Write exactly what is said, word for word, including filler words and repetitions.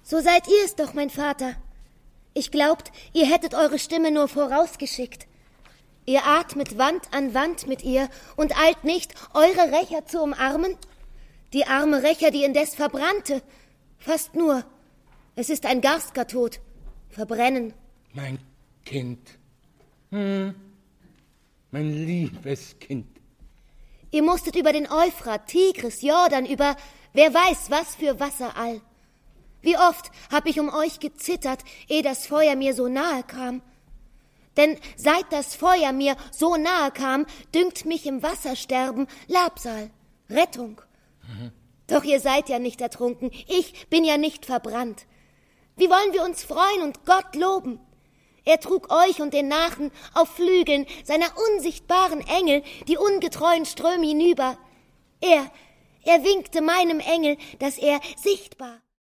So seid ihr es doch, mein Vater. Ich glaubt, ihr hättet eure Stimme nur vorausgeschickt. Ihr atmet Wand an Wand mit ihr und eilt nicht, eure Rächer zu umarmen? Die arme Rächer, die indes verbrannte. Fast nur. Es ist ein Garstgartod. Verbrennen. Mein Kind. Hm. Mein liebes Kind. Ihr musstet über den Euphrat, Tigris, Jordan, über wer weiß was für Wasser all. Wie oft hab ich um euch gezittert, ehe das Feuer mir so nahe kam. Denn seit das Feuer mir so nahe kam, dünkt mich im Wassersterben Labsal, Rettung. Mhm. Doch ihr seid ja nicht ertrunken, ich bin ja nicht verbrannt. Wie wollen wir uns freuen und Gott loben? Er trug euch und den Nachen auf Flügeln seiner unsichtbaren Engel die ungetreuen Ströme hinüber. Er, er winkte meinem Engel, dass er sichtbar